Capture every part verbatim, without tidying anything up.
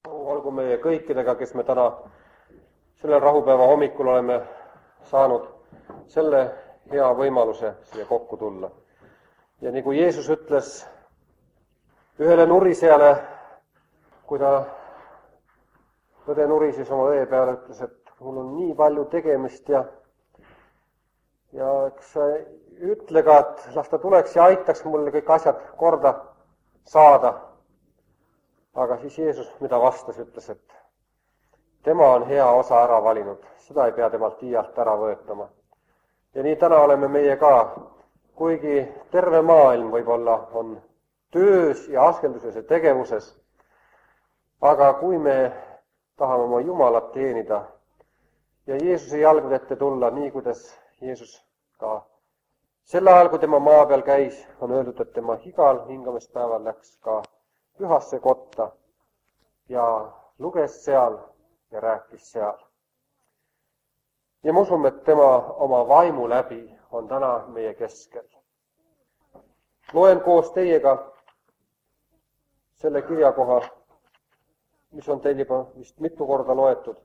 olgu meie kõikidega, kes me täna sellel rahupäeva hommikul oleme saanud selle hea võimaluse siia kokku tulla. Ja nii kui Jeesus ütles ühele nurisejale, kui ta õde nurises oma õe peale, ütles, et mul on nii palju tegemist ja ja eks ütle ka, et las ta tuleks ja aitaks mulle kõik asjad korda saada. Aga siis Jeesus, mida vastas, ütles, et tema on hea osa ära valinud, seda ei pea temalt iialt ära võetama. Ja nii täna oleme meie ka, kuigi terve maailm võib-olla on töös ja askelduses ja tegevuses, aga kui me tahame oma Jumalat teenida ja Jeesuse jalgade ette tulla, nii kuidas Jeesus ka sel ajal, kui tema maa peal käis, on öeldud, et tema igal hingamispäeval läks ka pühasse kotta ja luges seal ja rääkis seal. Ja me usume, et tema oma vaimu läbi on täna meie keskel. Loen koos teiega selle kirjakoha, mis on teil juba vist mitu korda loetud.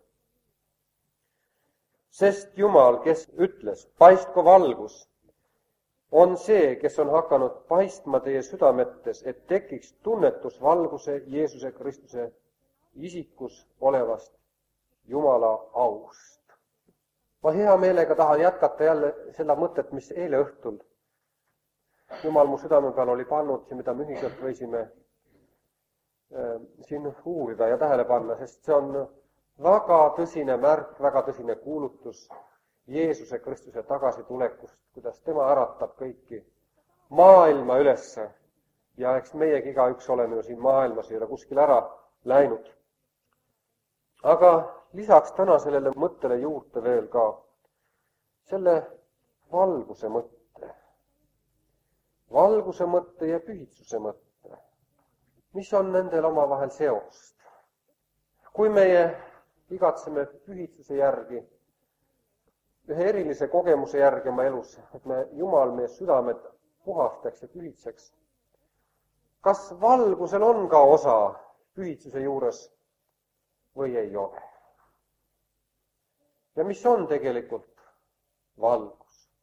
Sest Jumal, kes ütles, paistku valgus, on see, kes on hakanud paistma teie südametes, et tekiks tunnetus valguse Jeesuse Kristuse isikus olevast Jumala aust. Ma hea meelega tahan jätkata jälle seda mõtet, mis eile õhtul Jumal mu südame peal oli pannud ja mida me ühiselt võisime äh, siin uurida ja tähele panna, sest see on väga tõsine märk, väga tõsine kuulutus Jeesuse Kristuse tagasitulekust, kuidas tema äratab kõiki maailma ülesse ja eks meiegi igaüks oleme ju siin maailmas, ei ole kuskil ära läinud. Aga lisaks täna sellele mõttele juurde veel ka selle valguse mõtte. Valguse mõtte ja pühitsuse mõtte. Mis on nendel omavahel seost? Kui meie igatseme pühitsuse järgi, ühe erilise kogemuse järgi oma elus, et me Jumal meie südamed puhastaks ja pühitseks. Kas valgusel on ka osa pühitsuse juures või ei ole? Ja mis on tegelikult valgus?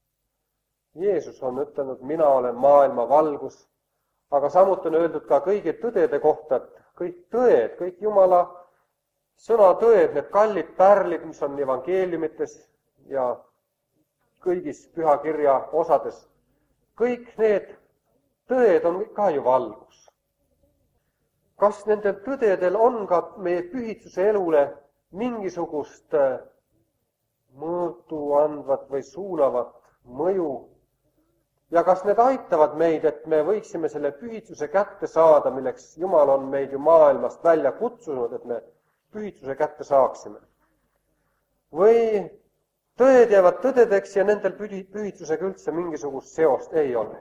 Jeesus on ütelnud, mina olen maailma valgus, aga samuti on öeldud ka kõigi tõdede kohta, et kõik tõed, kõik Jumala sõna tõed, need kallid pärlid, mis on evangeeliumites ja kõigis pühakirja osades. Kõik need tõed on ka ju valgus. Kas nendel tõdedel on ka meie pühitsuse elule mingisugust mõõtu andvat või suunavat mõju? Ja kas need aitavad meid, et me võiksime selle pühitsuse kätte saada, milleks Jumal on meid ju maailmast välja kutsunud, et me pühitsuse kätte saaksime? Või tõed jäävad tõdedeks ja nendel pühitsusega üldse mingisugust seost ei ole?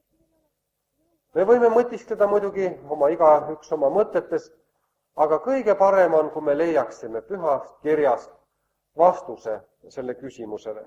Me võime mõtiskleda muidugi oma igaüks oma mõtetes, aga kõige parem on, kui me leiaksime pühast kirjast vastuse selle küsimusele.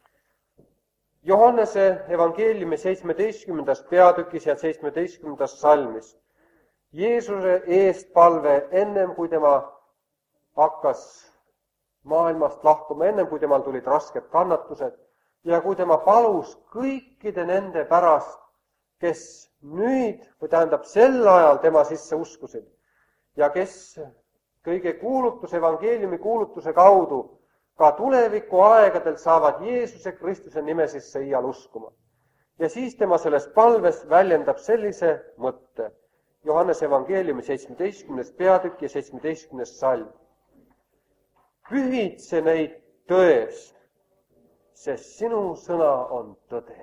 Johannese evangeeliumi seitsmeteistkümnendas peatükis ja seitsmeteistkümnendas salmis Jeesuse eestpalve ennem, kui tema hakkas maailmast lahkuma, ennem kui temal tulid rasked kannatused ja kui tema palus kõikide nende pärast, kes nüüd, või tähendab sel ajal tema sisse uskusid ja kes kõige kuulutus, evangeeliumi kuulutuse kaudu ka tuleviku aegadel saavad Jeesuse Kristuse nime sisse iial uskuma. Ja siis tema selles palves väljendab sellise mõtte. Johannese evangeeliumi seitsmeteistkümnes peatükk ja seitsmeteistkümnes salm. Pühitse neid tões, sest sinu sõna on tõde.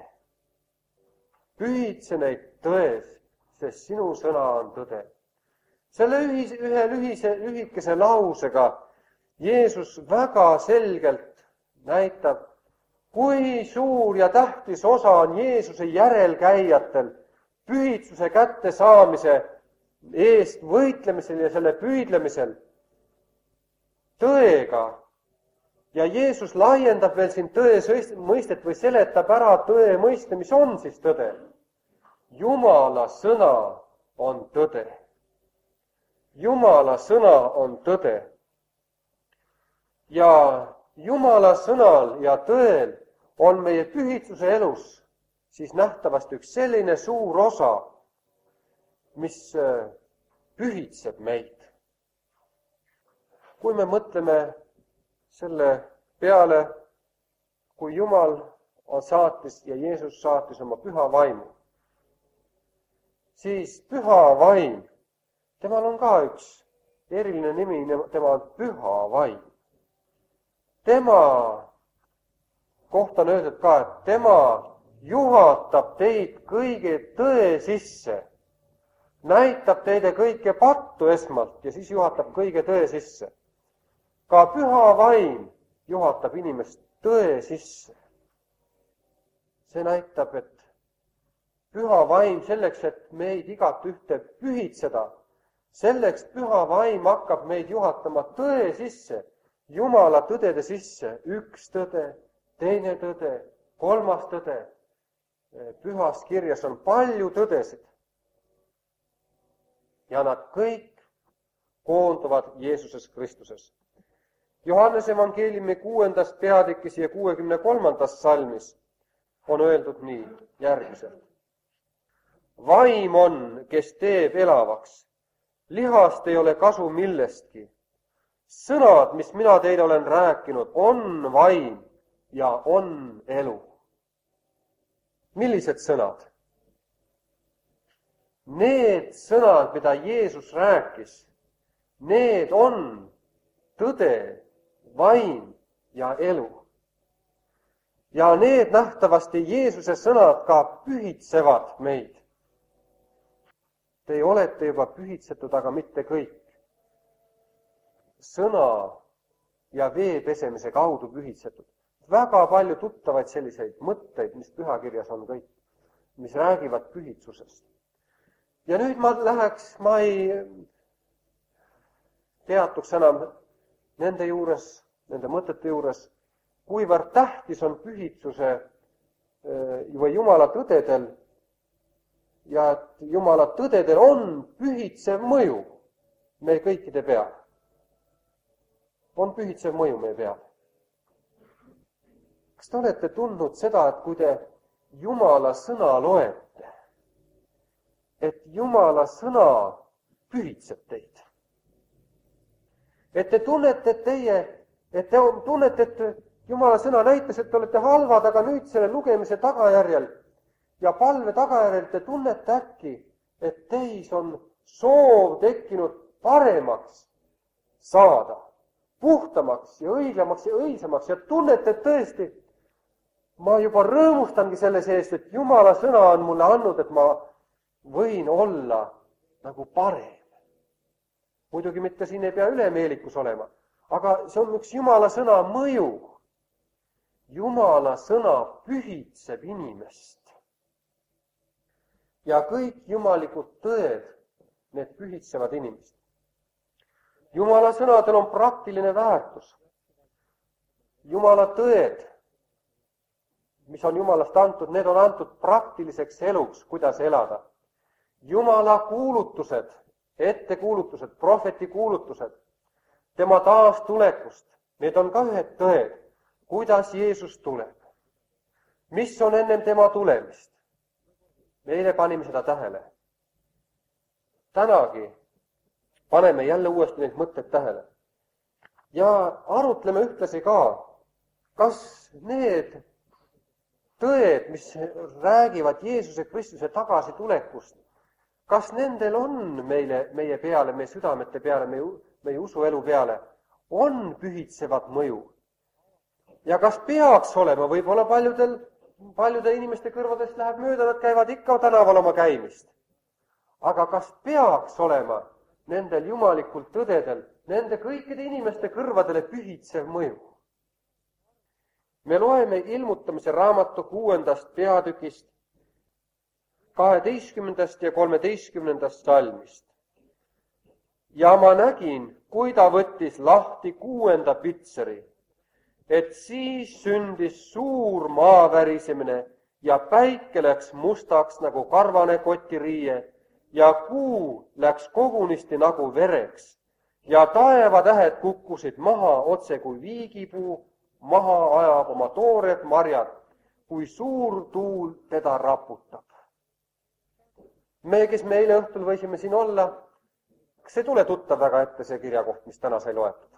Pühitse neid tões, sest sinu sõna on tõde. Selle ühise, ühe lühise, lühikese lausega Jeesus väga selgelt näitab, kui suur ja tähtis osa on Jeesuse järelkäijatel pühitsuse kätte saamise eest võitlemisel ja selle püüdlemisel tõega. Ja Jeesus laiendab veel siin tõe mõistet või seletab ära tõe mõiste, mis on siis tõde. Jumala sõna on tõde. Jumala sõna on tõde. Ja Jumala sõnal ja tõel on meie pühitsuse elus siis nähtavasti üks selline suur osa, mis pühitseb meid. Kui me mõtleme selle peale, kui Jumal on saatis ja Jeesus saatis oma püha vaimu, siis püha vaim, temal on ka üks eriline nimi, tema on püha vaim. Tema kohta on öeldud ka, et tema juhatab teid kõige tõe sisse, näitab teile kõike pattu esmalt ja siis juhatab kõige tõe sisse. Ka püha vaim juhatab inimest tõe sisse. See näitab, et püha vaim selleks, et meid igat ühte pühitseda, selleks püha vaim hakkab meid juhatama tõe sisse, Jumala tõdede sisse, üks tõde, teine tõde, kolmas tõde. Pühas kirjas on palju tõdesid. Ja nad kõik koonduvad Jeesuses Kristuses. Johannese evangeeliumi kuuendas peatükis ja kuuekümne kolmandas salmis on öeldud nii järgmiselt. Vaim on, kes teeb elavaks. Lihast ei ole kasu millestki. Sõnad, mis mina teile olen rääkinud, on vaim ja on elu. Millised sõnad? Need sõnad, mida Jeesus rääkis, need on tõde, vaim ja elu. Ja need nähtavasti Jeesuse sõnad ka pühitsevad meid. Te olete juba pühitsetud, aga mitte kõik. Sõna ja vee pesemise kaudu pühitsetud. Väga palju tuttavaid selliseid mõtteid, mis pühakirjas on kõik, mis räägivad pühitsusest. Ja nüüd ma läheks, ma ei peatuks enam nende juures, nende mõtete juures, kuivõrd tähtis on pühitsuse või Jumala tõdedel ja et Jumala tõdedel on pühitsev mõju meie kõikide peal. On pühitsev mõju meie peal. Kas te olete tundnud seda, et kui te Jumala sõna loete, et Jumala sõna pühitseb teid? Et te tunnete, et teie, et te tunnete, et Jumala sõna näitas, et te olete halvad, aga nüüd selle lugemise tagajärjel ja palve tagajärjel te tunnete äkki, et teis on soov tekkinud paremaks saada, puhtamaks ja õigemaks ja õilsamaks ja tunnete, et tõesti, ma juba rõõmustangi selle seest, et Jumala sõna on mulle andnud, et ma võin olla nagu parem. Muidugi mitte siin ei pea ülemeelikus olema, aga see on üks Jumala sõna mõju. Jumala sõna pühitseb inimest. Ja kõik jumalikud tõed, need pühitsevad inimest. Jumala sõnadel on praktiline väärtus. Jumala tõed, mis on Jumalast antud, need on antud praktiliseks eluks, kuidas elada. Jumala kuulutused, ettekuulutused, prohveti kuulutused, tema taastulekust, need on ka ühed tõed, kuidas Jeesus tuleb. Mis on ennem tema tulemist? Meile panime seda tähele. Tänagi paneme jälle uuesti neid mõtteid tähele. Ja arutleme ühtlasi ka, kas need tõed, mis räägivad Jeesuse Kristuse tagasitulekust, kas nendel on meile, meie peale, meie südamete peale, meie, meie usuelu peale, on pühitsevad mõju? Ja kas peaks olema, võib-olla paljudel, paljude inimeste kõrvadest läheb mööda, nad käivad ikka tänaval oma käimist. Aga kas peaks olema nendel jumalikult tõdedel, nende kõikide inimeste kõrvadele pühitsev mõju? Me loeme ilmutamise raamatu kuuendast peatükist, kaheteistkümnendast ja kolmeteistkümnendast salmist. Ja ma nägin, kui ta võttis lahti kuuenda pitseri, et siis sündis suur maavärisemine ja päike läks mustaks nagu karvane kotiriie ja kuu läks kogunisti nagu vereks ja taevatähed kukkusid maha otse kui viigipuu maha ajab oma toored marjad, kui suur tuul teda raputab. Me, kes me eile õhtul võisime siin olla, kas ei tule tuttav väga ette see kirjakoht, mis täna sai loetud?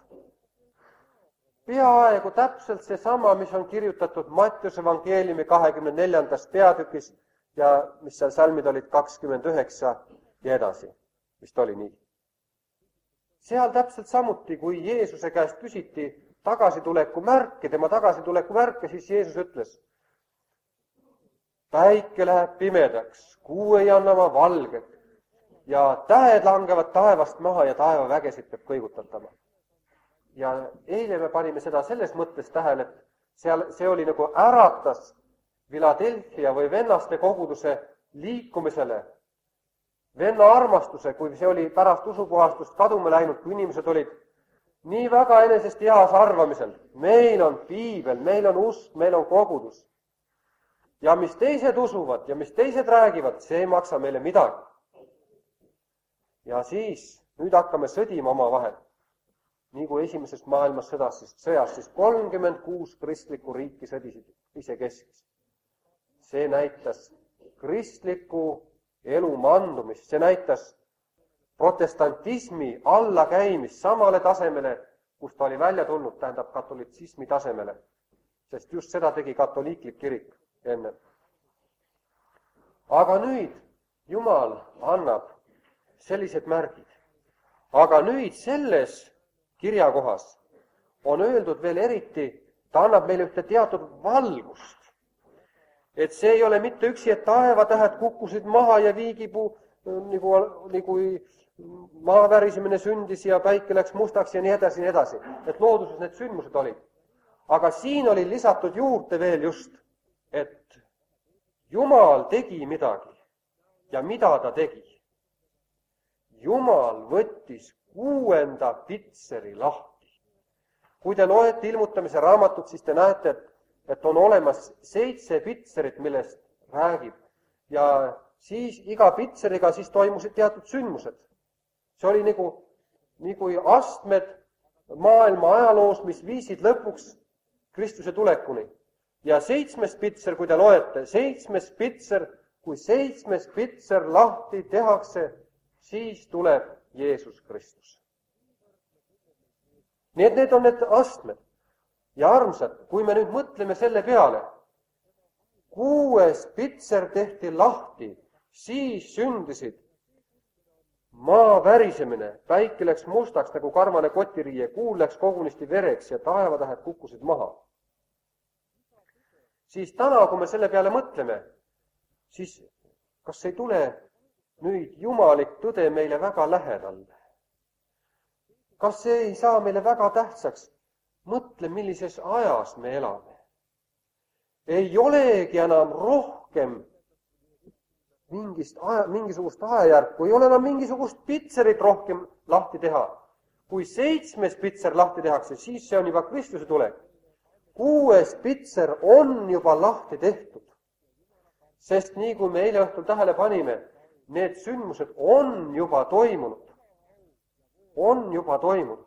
Peaaegu täpselt seesama, mis on kirjutatud Mattiuse evangeeliumi kahekümne neljandas peatükis ja mis seal salmid olid kakskümmend üheksa ja edasi, vist oli nii. Seal täpselt samuti, kui Jeesuse käest küsiti tagasituleku märke, tema tagasituleku märke, siis Jeesus ütles, päike läheb pimedaks, kuu ei anna oma valget ja tähed langevad taevast maha ja taevavägesid peab kõigutatama. Ja eile me panime seda selles mõttes tähele, et seal, see oli nagu äratas Philadelphia või vennaste koguduse liikumisele, venna armastuse, kui see oli pärast usupuhastust kadume läinud, kui inimesed olid nii väga enesest heas arvamisel. Meil on piibel, meil on usk, meil on kogudus. Ja mis teised usuvad ja mis teised räägivad, see ei maksa meile midagi. Ja siis, nüüd hakkame sõdima oma vahel. Nii kui esimesest maailmas sõdas, siis sõjas, siis kolmkümmend kuus kristlikku riiki sõdisid ise keskis. See näitas kristliku elu mandumist, see näitas protestantismi allakäimist samale tasemele, kus ta oli välja tulnud, tähendab katolitsismi tasemele. Sest just seda tegi katoliiklik kirik enne. Aga nüüd Jumal annab sellised märgid. Aga nüüd selles kirjakohas on öeldud veel eriti, ta annab meile ühte teatud valgust. Et see ei ole mitte üksi, et taevatähed kukkusid maha ja viigipuu nagu, nagu maavärisemine sündis ja päike läks mustaks ja nii edasi, nii edasi. Et looduses need sündmused olid. Aga siin oli lisatud juurde veel just, et Jumal tegi midagi. Ja mida ta tegi? Jumal võttis kuuenda pitseri lahti. Kui te loete ilmutamise raamatut, siis te näete, et, et on olemas seitse pitserit, millest räägib. Ja siis iga pitseriga siis toimusid teatud sündmused. See oli nagu, nagu astmed maailma ajaloos, mis viisid lõpuks Kristuse tulekuni. Ja seitsmes pitser, kui te loete, seitsmes pitser, kui seitsmes pitser lahti tehakse, siis tuleb Jeesus Kristus. Nii et need on need astmed. Ja armsad, kui me nüüd mõtleme selle peale, kuues pitser tehti lahti, siis sündisid maa värisemine, päike läks mustaks nagu karvane kotiriie, kuu läks kogunisti vereks ja taevatähed kukkusid maha. Siis täna, kui me selle peale mõtleme, siis kas ei tule nüüd jumalik tõde meile väga lähedal? Kas see ei saa meile väga tähtsaks? Mõtle, millises ajas me elame. Ei olegi enam rohkem mingist aja, mingisugust ajajärku, ei ole enam mingisugust pitserit rohkem lahti teha. Kui seitsmes pitser lahti tehakse, siis see on juba Kristuse tulek. Kuues pitser on juba lahti tehtud. Sest nii kui me eile õhtul tähele panime, need sündmused on juba toimunud. On juba toimunud.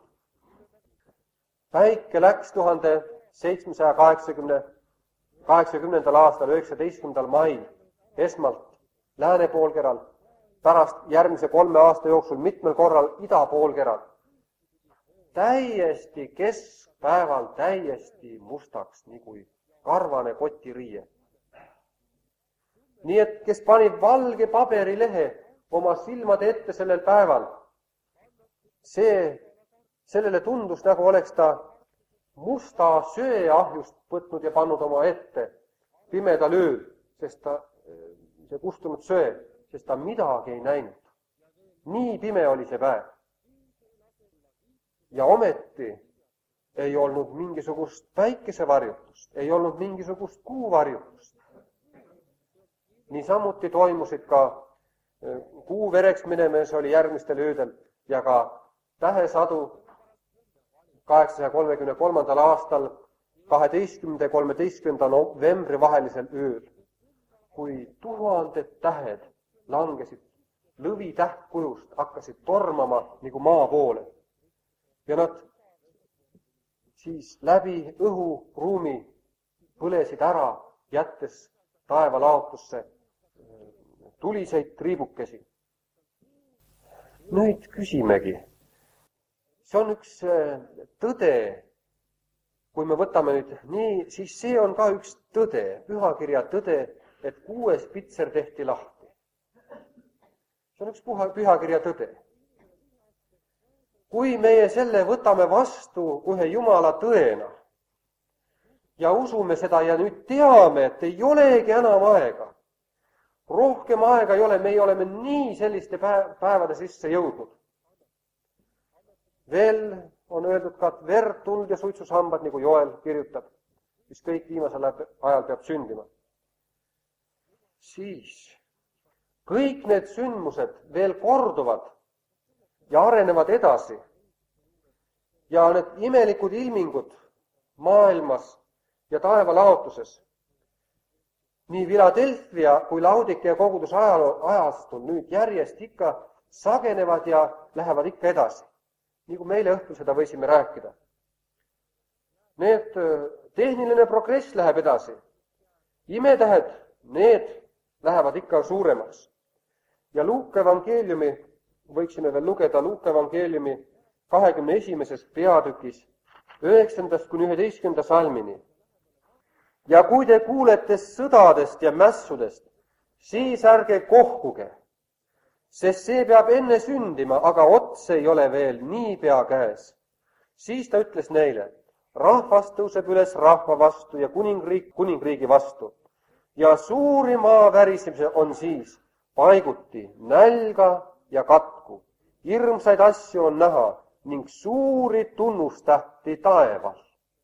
Päike läks tuhande seitsmesaja kaheksakümnendal aastal, üheksateistkümnendal mail, esmalt lääne poolkeral, pärast järgmise kolme aasta jooksul mitmel korral ida poolkeral. Täiesti keskpäeval täiesti mustaks, nii kui karvane kotiriie. Nii et kes pani valge paberilehe oma silmade ette sellel päeval, see, sellele tundus nagu oleks ta musta söeahjust võtnud ja pannud oma ette pimedal ööl, sest ta, see kustunud söe, sest ta midagi ei näinud. Nii pime oli see päev. Ja ometi ei olnud mingisugust päikesevarjutust, ei olnud mingisugust kuuvarjutust. Niisamuti toimusid ka kuu vereks minemise oli järgmistel öödel ja ka tähesadu kaheksasaja kolmekümne kolmandal aastal kaheteistkümnenda ja kolmeteistkümnenda novembri vahelisel ööl, kui tuhanded tähed langesid lõvi tähtkujust hakkasid tormama nagu maa poole. Ja nad siis läbi õhuruumi põlesid ära, jättes taevalaotusse tuliseid triibukesi. Nüüd küsimegi. See on üks tõde. Kui me võtame nüüd nii, siis see on ka üks tõde, pühakirja tõde, et kuues pitser tehti lahti. See on üks puha, pühakirja tõde. Kui meie selle võtame vastu kohe Jumala tõena ja usume seda ja nüüd teame, et ei olegi enam aega, rohkem aega ei ole, meie oleme nii selliste päevade sisse jõudnud. Veel on öeldud ka, et verd, tuld ja suitsushambad, nagu Joel kirjutab, mis kõik viimasel ajal peab sündima. Siis kõik need sündmused veel korduvad ja arenevad edasi. Ja need imelikud ilmingud maailmas ja taevalaotuses, nii Philadelphia kui Laodikea koguduse ajastul nüüd järjest ikka sagenevad ja lähevad ikka edasi. Nii kui meile õhtul seda võisime rääkida. Need tehniline progress läheb edasi. Imetähed, need lähevad ikka suuremaks. Ja Luuka evangeeliumi võiksime veel lugeda Luuka evangeeliumi kahekümne esimeses peatükis üheksandast kuni üheteistkümnenda salmini. Ja kui te kuulete sõdadest ja mässudest, siis ärge kohkuge, sest see peab enne sündima, aga ots ei ole veel nii pea käes. Siis ta ütles neile, rahvas tõuseb üles rahva vastu ja kuningriik kuningriigi vastu. Ja suuri maa värisemise on siis paiguti nälga ja katku. Hirmsaid asju on näha ning suuri tunnustähti taeval.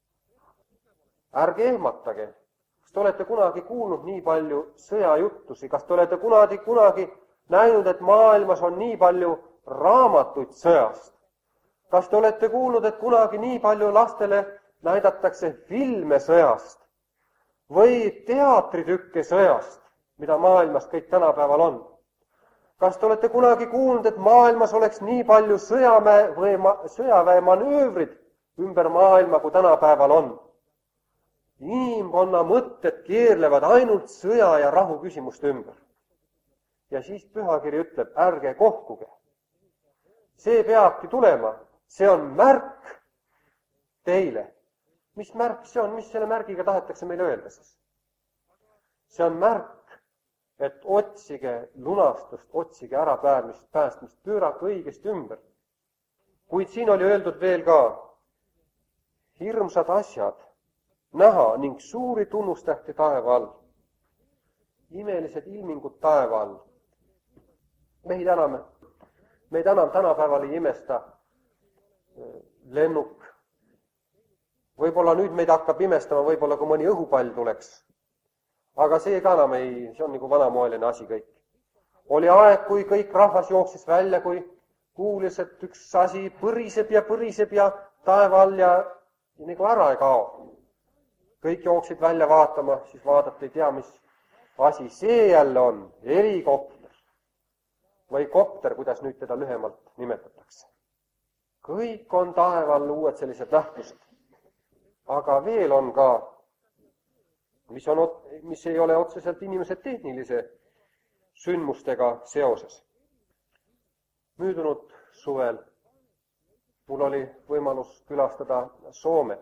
Ärge ehmatage, kas te olete kunagi kuulnud nii palju sõjajuttusi, kas te olete kunagi, kunagi näinud, et maailmas on nii palju raamatuid sõjast? Kas te olete kuulnud, et kunagi nii palju lastele näidatakse filme sõjast või teatritükke sõjast, mida maailmas kõik tänapäeval on? Kas te olete kunagi kuulnud, et maailmas oleks nii palju sõjamäe või ma, sõjaväe manöövrid ümber maailma, kui tänapäeval on? Inimkonna mõtted keerlevad ainult sõja ja rahu küsimuste ümber. Ja siis pühakiri ütleb, ärge kohkuge. See peabki tulema. See on märk teile. Mis märk see on? Mis selle märgiga tahetakse meile öelda siis? See on märk, et otsige lunastust, otsige ära päästmist, päästmist, pöörake õigesti ümber. Kuid siin oli öeldud veel ka hirmsad asjad näha ning suuri tunnustähti taeva all. Imelised ilmingud taeva all. Meid enam, meid enam tänapäeval ei imesta lennuk. Võib-olla nüüd meid hakkab imestama, võib-olla kui mõni õhupall tuleks. Aga see ka enam ei, see on nagu vanamoeline asi kõik. Oli aeg, kui kõik rahvas jooksis välja, kui kuulis, et üks asi põriseb ja põriseb ja taeva all ja, ja nagu ära ei kao. Kõik jooksid välja vaatama, siis vaadata ei tea, mis asi see jälle on. Helikopter või kopter, kuidas nüüd teda lühemalt nimetatakse. Kõik on taeval uued sellised nähtused. Aga veel on ka, mis, on, mis ei ole otseselt inimese tehnilise sündmustega seoses. Möödunud suvel mul oli võimalus külastada Soomet.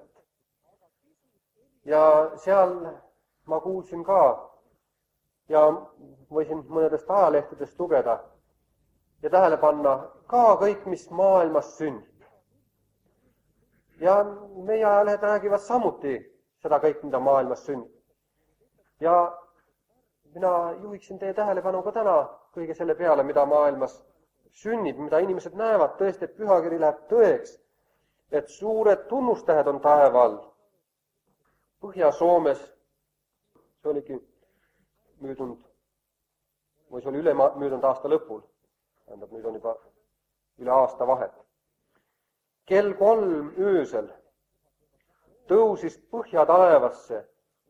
Ja seal ma kuulsin ka ja võisin mõnedest ajalehtedest lugeda ja tähele panna ka kõik, mis maailmas sünnib. Ja meie ajalehed räägivad samuti seda kõik, mida maailmas sünnib. Ja mina juhiksin teie tähelepanu ka täna kõige selle peale, mida maailmas sünnib, mida inimesed näevad tõesti, et pühakiri läheb tõeks, et suured tunnustähed on taeva all. Põhja-Soomes, see oligi möödunud, või see oli üle möödunud aasta lõpul, tähendab, nüüd on juba üle aasta vahet. Kell kolm öösel tõusis põhjataevasse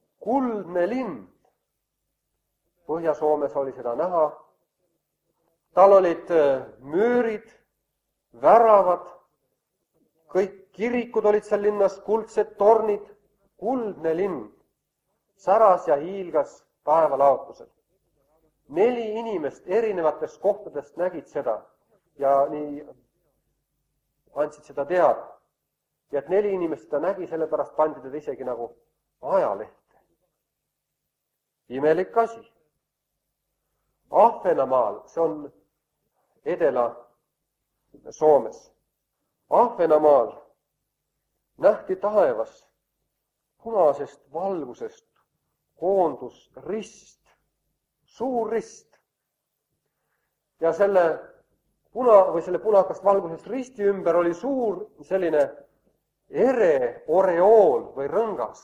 kuldne lind. Põhja-Soomes oli seda näha. tal olid müürid, väravad, kõik kirikud olid seal linnas, kuldsed tornid, kuldne linn, säras ja hiilgas taevalaotusel. Neli inimest erinevatest kohtadest nägid seda ja nii andsid seda teada. Ja et neli inimest seda nägi, sellepärast pandi teda isegi nagu ajalehte. Imelik asi. Ahvenamaal, see on Edela-Soomes. Ahvenamaal nähti taevas punasest valgusest koondus rist, suur rist. Ja selle puna või selle punakast valgusest risti ümber oli suur selline ere, oreool või rõngas.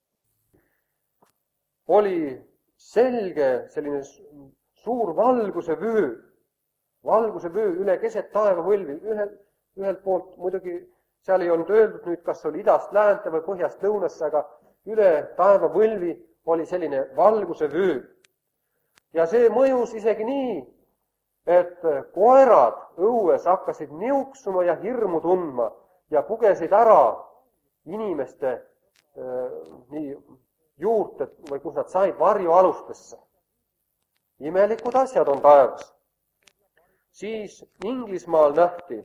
Oli selge selline suur valguse vöö, valguse vöö üle keset taevavõlvi. Ühel, ühelt poolt muidugi seal ei olnud öeldud nüüd, kas oli idast läänte või põhjast lõunasse, aga üle taevavõlvi oli selline valguse vöö. Ja see mõjus isegi nii, et koerad õues hakkasid niuksuma ja hirmu tundma ja pugesid ära inimeste äh, nii juurte või kus nad said varjualustesse. Imelikud asjad on taevas. Siis Inglismaal nähti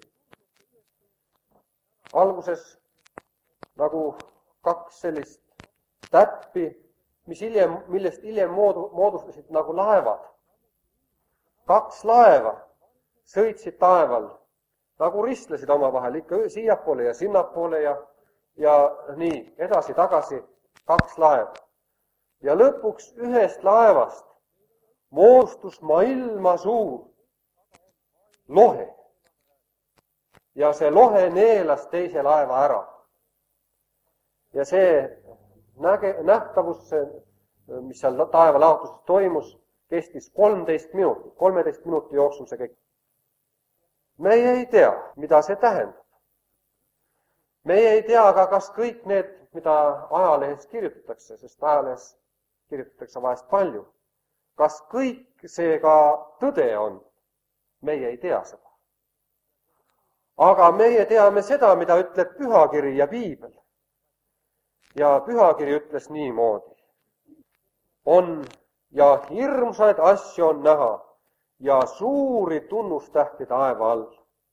alguses nagu kaks sellist täppi, mis hiljem, millest hiljem moodu, moodustasid nagu laevad. Kaks laeva sõitsid taeval, nagu ristlesid omavahel ikka siiapoole ja sinnapoole ja, ja nii edasi-tagasi kaks laeva. Ja lõpuks ühest laevast moodustus maailma suur lohe. Ja see lohe neelas teise laeva ära. Ja see näge, nähtavus, mis seal taevalaotuses toimus, kestis kolmteist minutit, kolmeteist minuti jooksul see kõik. Meie ei tea, mida see tähendab. Meie ei tea ka, kas kõik need, mida ajalehes kirjutatakse, sest ajalehes kirjutatakse vahest palju, kas kõik see ka tõde on. Meie ei tea seda. Aga meie teame seda, mida ütleb Pühakiri ja Piibel. Ja Pühakiri ütles niimoodi. On ja hirmsaid asju on näha ja suuri tunnustähti taeva all.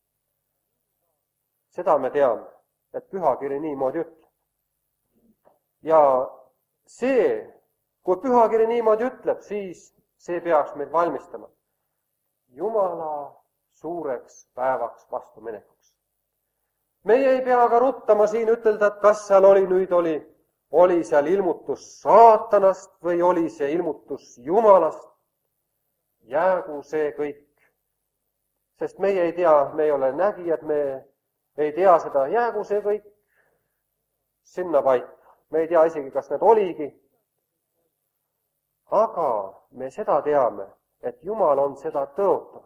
Seda me teame, et Pühakiri niimoodi ütleb. Ja see, kui Pühakiri niimoodi ütleb, siis see peaks meid valmistama Jumala suureks päevaks vastuminekuks. Meie ei pea ka ruttama siin ütelda, et kas seal oli nüüd oli, oli seal ilmutus saatanast või oli see ilmutus Jumalast. Jäägu see kõik. Sest meie ei tea, me ei ole nägijad, me ei tea seda, jäägu see kõik sinna paika. Me ei tea isegi, kas need oligi. Aga me seda teame, et Jumal on seda tõotanud.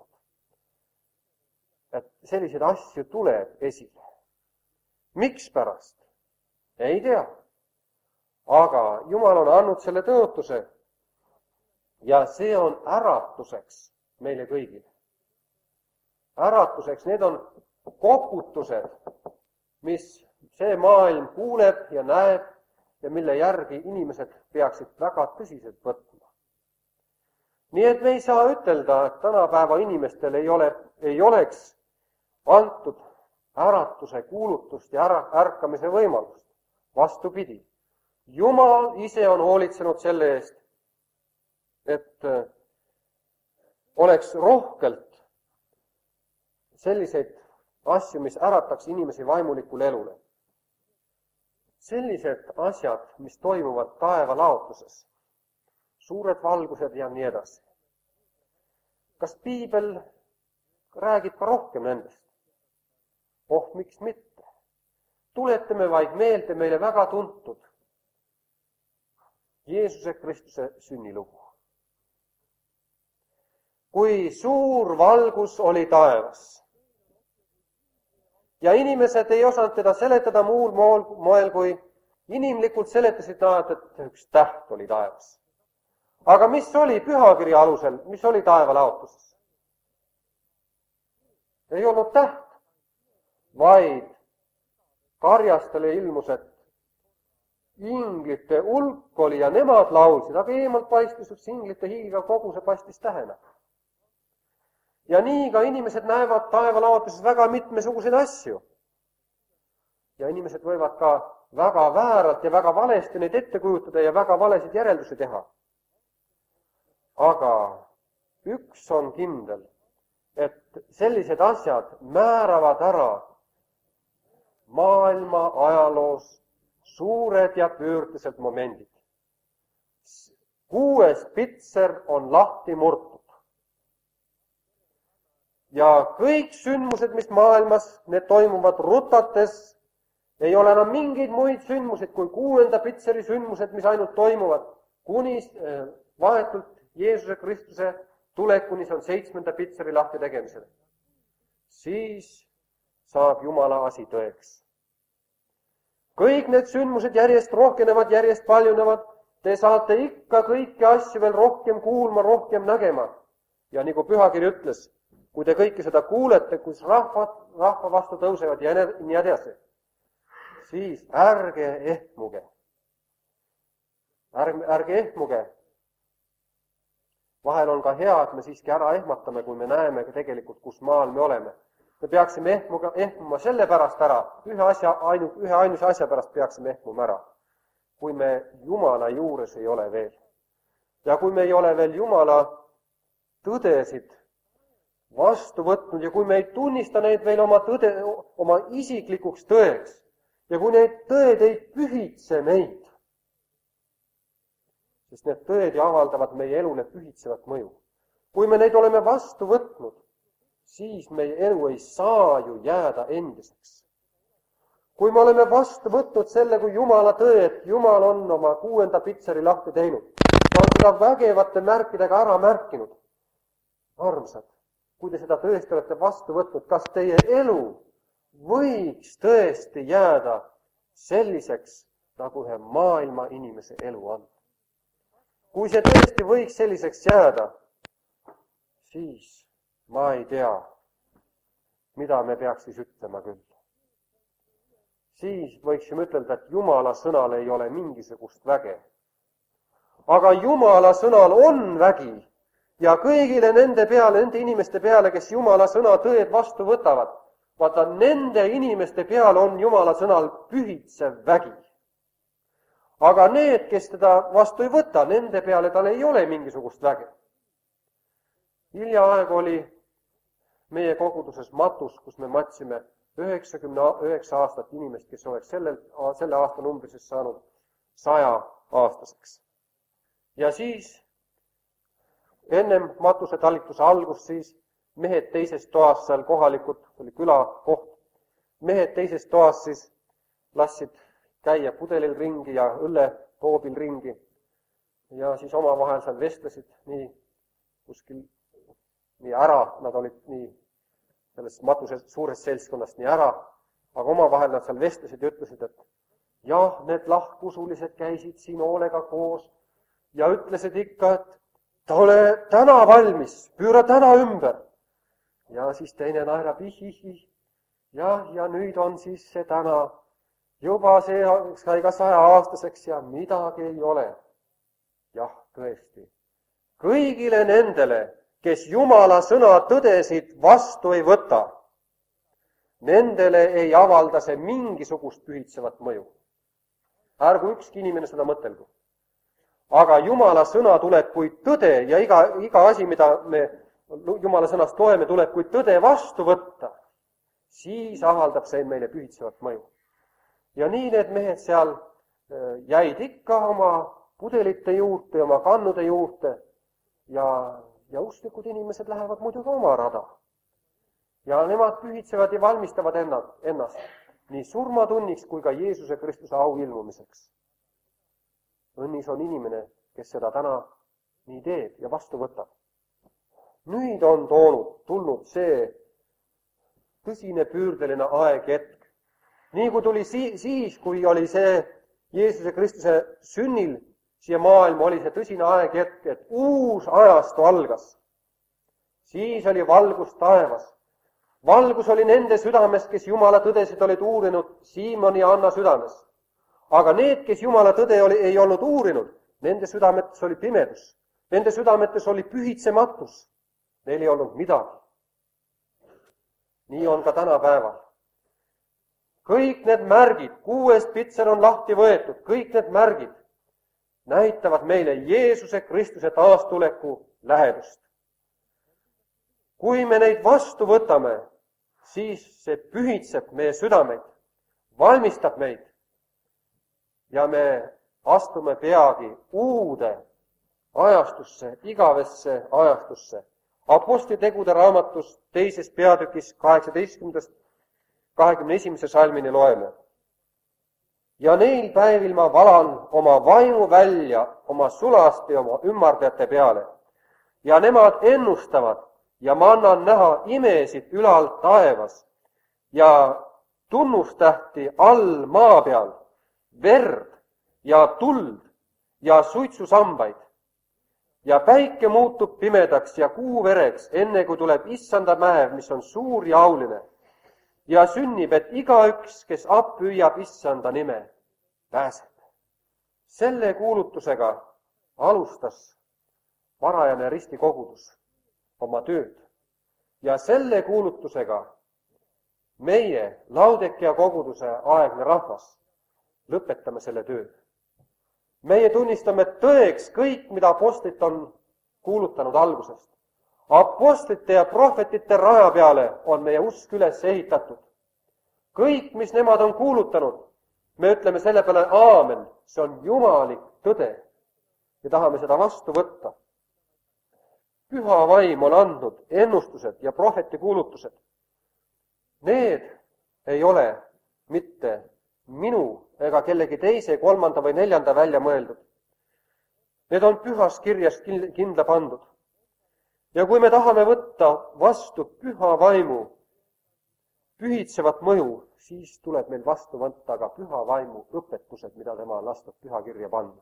Et selliseid asju tuleb esile. Miks pärast? Ei tea. Aga Jumal on andnud selle tõotuse ja see on äratuseks meile kõigile. Äratuseks, need on koputused, mis see maailm kuuleb ja näeb ja mille järgi inimesed peaksid väga tõsiselt võtma. Nii et me ei saa ütelda, et tänapäeva inimestel ei, ole, ei oleks antud äratuse kuulutust ja ära, ärkamise võimalust. Vastupidi, Jumal ise on hoolitsenud selle eest, et oleks rohkelt selliseid asju, mis ärataks inimesi vaimulikule elule. Sellised asjad, mis toimuvad taevalaotuses, suured valgused ja nii edasi. Kas Piibel räägib ka rohkem nendest? Oh, miks mitte? Tuletame vaid meelde meile väga tuntud Jeesuse Kristuse sünnilugu. Kui suur valgus oli taevas ja inimesed ei osanud teda seletada muul moel, kui inimlikult seletasid nad, et üks täht oli taevas. Aga mis oli Pühakirja alusel, mis oli taevalaotuses? ei olnud täht, vaid karjastele ilmus, et inglite hulk oli ja nemad laulsid, aga eemalt paistis üks inglite hiilgav koguse paistis tähena. Ja nii ka inimesed näevad taevalaotuses väga mitmesuguseid asju. Ja inimesed võivad ka väga vääralt ja väga valesti neid ette kujutada ja väga valesid järeldusi teha. Aga üks on kindel, et sellised asjad määravad ära maailma ajaloos suured ja pöördesed momendid. Kuues pitser on lahti murtud. Ja kõik sündmused, mis maailmas, need toimuvad rutates, ei ole enam mingeid muid sündmused kui kuuenda pitseri sündmused, mis ainult toimuvad kuni vahetult Jeesuse Kristuse tulekuni, see on seitsmenda pitseri lahti tegemisele. Siis saab Jumala asi tõeks. Kõik need sündmused järjest rohkenevad, järjest paljunevad. Te saate ikka kõiki asju veel rohkem kuulma, rohkem nägema. Ja nagu Pühakiri ütles, kui te kõike seda kuulete, kus rahvad, rahva vastu tõusevad ja nii edasi, siis ärge ehmuge. Ärge, ärge ehmuge. Vahel on ka hea, et me siiski ära ehmatame, kui me näeme tegelikult, kus maal me oleme. Me peaksime ehmuga, ehmuma selle pärast ära, ühe, asja, ainu, ühe ainuse asja pärast peaksime ehmuma ära, kui me Jumala juures ei ole veel. Ja kui me ei ole veel Jumala tõdesid vastu võtnud ja kui me ei tunnista neid veel oma, tõde, oma isiklikuks tõeks ja kui need tõed ei pühitse meid, sest need tõed avaldavad meie elule pühitsevat mõju. Kui me neid oleme vastu võtnud, siis meie elu ei saa ju jääda endiseks. Kui me oleme vastu võtnud selle kui Jumala tõe, et Jumal on oma kuuenda pitseri lahti teinud, ta on seda vägevate märkidega ära märkinud. Armsad, kui te seda tõesti olete vastu võtnud, kas teie elu võiks tõesti jääda selliseks, nagu ühe maailma inimese elu on? Kui see tõesti võiks selliseks jääda, siis ma ei tea, mida me peaks siis ütlema küll. Siis võiksime ütelda, et Jumala sõnal ei ole mingisugust väge. Aga Jumala sõnal on vägi ja kõigile nende peale, nende inimeste peale, kes Jumala sõna tõed vastu võtavad, vaata, nende inimeste peale on Jumala sõnal pühitsev vägi. Aga need, kes teda vastu ei võta, nende peale tal ei ole mingisugust väge. Hiljaaeg oli meie koguduses matus, kus me matsime üheksakümne üheksa aastat inimest, kes oleks sellel, selle aasta numbrises saanud saja aastaseks. Ja siis, ennem matuse talituse algust, siis mehed teises toas seal kohalikud, oli külakoht, mehed teises toas siis lassid käia pudelil ringi ja õlletoobil ringi ja siis omavahel seal vestlesid nii kuskil nii ära, nad olid nii sellest matuse suurest seltskonnast nii ära, aga omavahel nad seal vestlesid ja ütlesid, et jah, need lahkusulised käisid siin hoolega koos ja ütlesid ikka, et ta ole täna valmis, püüra täna ümber. Ja siis teine naerab, ih-ih-ih, jah, ja nüüd on siis see täna juba see sai ka saja aastaseks ja midagi ei ole. Jah, tõesti. Kõigile nendele, kes Jumala sõna tõdesid vastu ei võta, nendele ei avalda see mingisugust pühitsevat mõju. Ärgu ükski inimene seda mõtelgu. Aga Jumala sõna tuleb kui tõde ja iga, iga asi, mida me Jumala sõnast loeme, tuleb kui tõde vastu võtta, siis avaldab see meile pühitsevat mõju. Ja nii need mehed seal jäid ikka oma pudelite juurde, oma kannude juurde ja Ja usklikud inimesed lähevad muidugi oma rada. Ja nemad pühitsevad ja valmistavad ennast nii surmatunniks kui ka Jeesuse Kristuse au ilmumiseks. Õnnis on inimene, kes seda täna nii teeb ja vastu võtab. Nüüd on toonud, tulnud see tõsine püürdeline aeg hetk. Nii kui tuli siis, kui oli see Jeesuse Kristuse sünnil, siia maailma oli see tõsine aeg hetk, et uus ajastu algas. Siis oli valgus taevas. valgus oli nende südames, kes Jumala tõdesid olid uurinud Siimoni ja Anna südames. Aga need, kes Jumala tõde oli, ei olnud uurinud, nende südametes oli pimedus. Nende südametes oli pühitsematus. Neil ei olnud midagi. Nii on ka tänapäeval. Kõik need märgid, kuuest pitser on lahti võetud, kõik need märgid näitavad meile Jeesuse Kristuse taastuleku lähedust. Kui me neid vastu võtame, siis see pühitseb meie südameid, valmistab meid ja me astume peagi uude ajastusse, igavesse ajastusse. Apostlitegude raamatus teises peatükis kaheksateistkümnendast kahekümne esimese salmini loeme. Ja neil päevil ma valan oma vaimu välja oma sulaste oma ümmardajate peale ja nemad ennustavad ja ma annan näha imesid ülal taevas ja tunnustähti all maa peal, verd ja tuld ja suitsusambaid. Ja päike muutub pimedaks ja kuu vereks, enne kui tuleb issanda mäev, mis on suur ja auline. Ja sünnib, et igaüks, kes appi hüüab issanda nime, pääseb. Selle kuulutusega alustas varajane ristikogudus oma tööd. Ja selle kuulutusega meie Laudekea koguduse aegne rahvas lõpetame selle töö. Meie tunnistame tõeks kõik, mida apostlid on kuulutanud algusest. Apostlite ja prohvetite raja peale on meie usk üles ehitatud. Kõik, mis nemad on kuulutanud, me ütleme selle peale aamen, see on jumalik tõde. Me tahame seda vastu võtta. Püha vaim on andnud ennustused ja prohveti kuulutused. Need ei ole mitte minu ega kellegi teise, kolmanda või neljanda välja mõeldud. Need on pühas kirjas kindla pandud. Ja kui me tahame võtta vastu püha vaimu pühitsevat mõju, siis tuleb meil vastu võtta ka püha vaimu õpetused, mida tema on lastud püha kirja panna.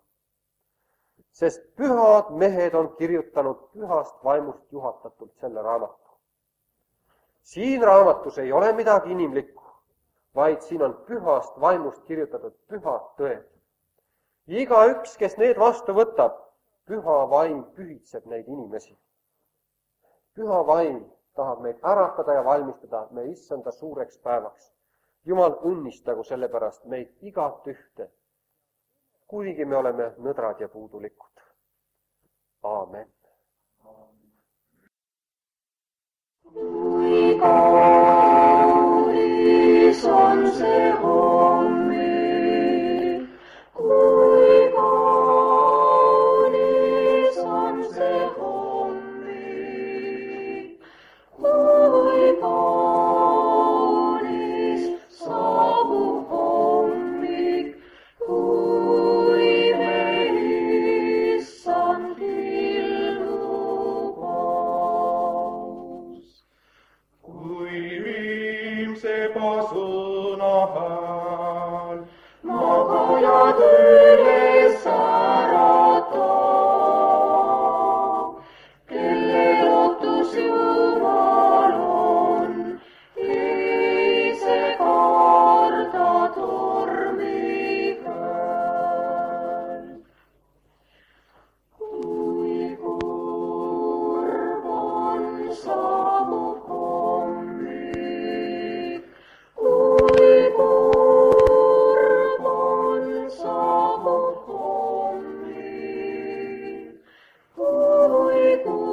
Sest pühad mehed on kirjutanud pühast vaimust juhatatult selle raamatu. Siin raamatus ei ole midagi inimlikku, vaid siin on pühast vaimust kirjutatud pühad tõed. Igaüks, kes need vastu võtab, püha vaim pühitseb neid inimesi. Püha vaim tahab meid äratada ja valmistada meie issanda suureks päevaks. Jumal õnnistagu selle pärast meid igat ühte, kuigi me oleme nõdrad ja puudulikud. Aamen. Kui kaunis on see hommik, kui kaunis on see hommik, kui kaunis saabub hommik, kui meil issand ilmub aus. Kui viimsepa sõna hääl magajad üles äratab, kelle lootus Jumal on, ei see karda tormi käel. Kui kurb on saabub hommik, kui kurb on saabub hommik, kui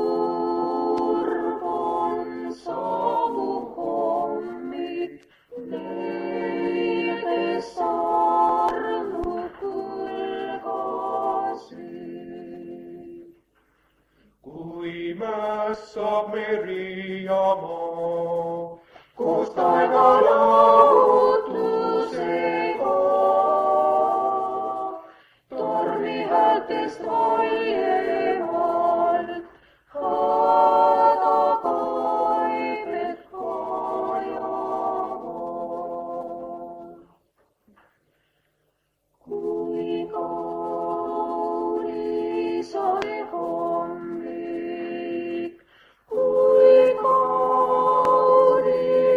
kurb on saabub hommik, neil, kes armu kulgasid. kui mässab meri ja maa, Kus taeva lahutusega tormi häältest vaiemalt häda kaibed kajavad. Kui kaunis oli hommik, kui kaunis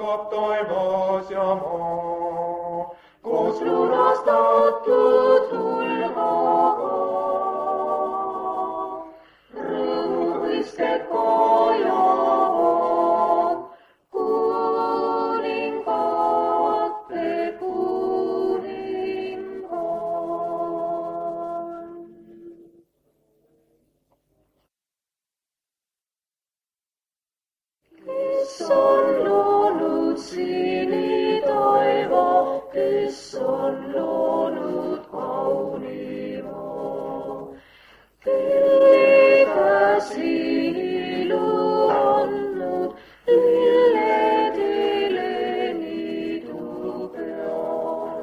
kasvab taevas ja maa, koos lunastatud hulgaga. Rõõmukõisked kajavad kuningate kuningal. Kes on loonud sinitaeva, kes on loonud kauni maa, kelle käsi ilu andnud lilledele niidu peal.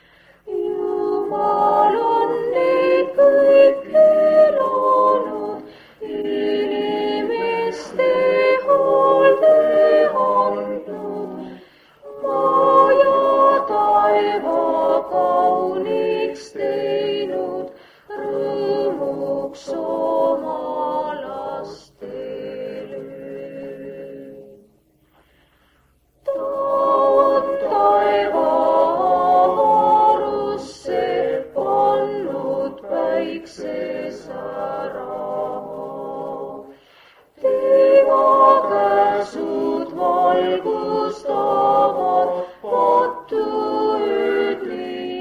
Jumal on neid kõiki loonud, inimeste hoolde andnud, maa ja taeva kauniks teinud, rõõmuks oma lastele. Ta on taeva avarusse pannud päiksesärama. Tema käsud valgustavad patuööd nii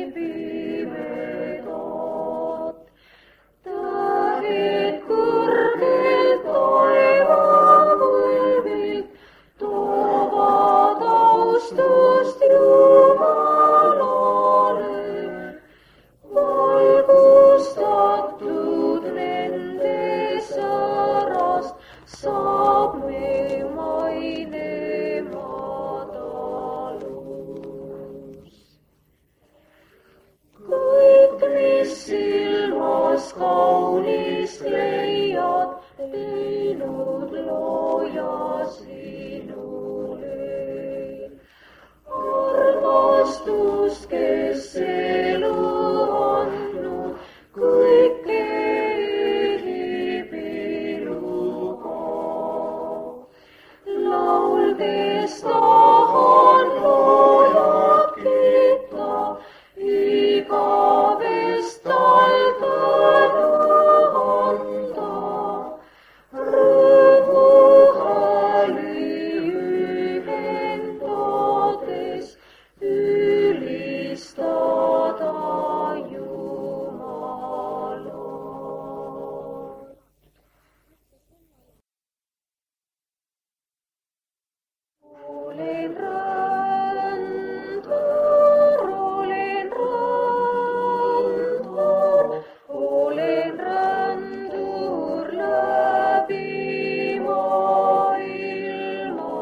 pimedat. Tähed kõrgelt taevapõlvilt toovad austust Jumalale. Valgustatud nende särast saab me maine madalus. Kõik, mis silmas kaunist leiad, teinud looja sinule. Armastus, kes elu andnud, kõike ehib iluga. Lauldes tahan loojat kiita, igavest tal tänu anda. Rõõmu hääli ühendades ülistada Jumalat. Olen rändur, olen rändur, olen rändur läbi maailma.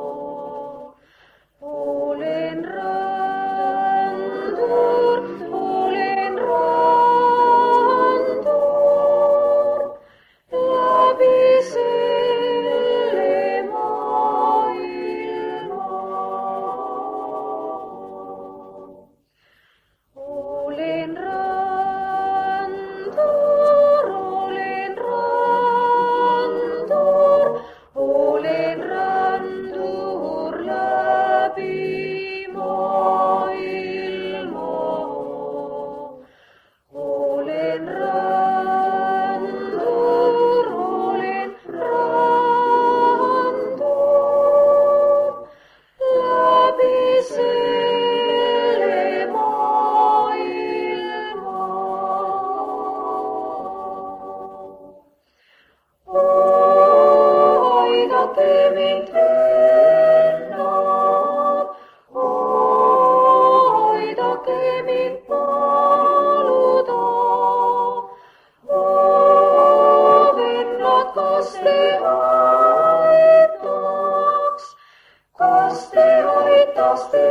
Olen rändur, olen rändur läbi selle maailma. Olen rändur, olen rändur, olen rändur läbi maailma. Olen rändur, olen rändur läbi selle maailma. Aidake mind, vennad, aidake mind paluda. Vennad, kas te aitaks, kas te aitaks te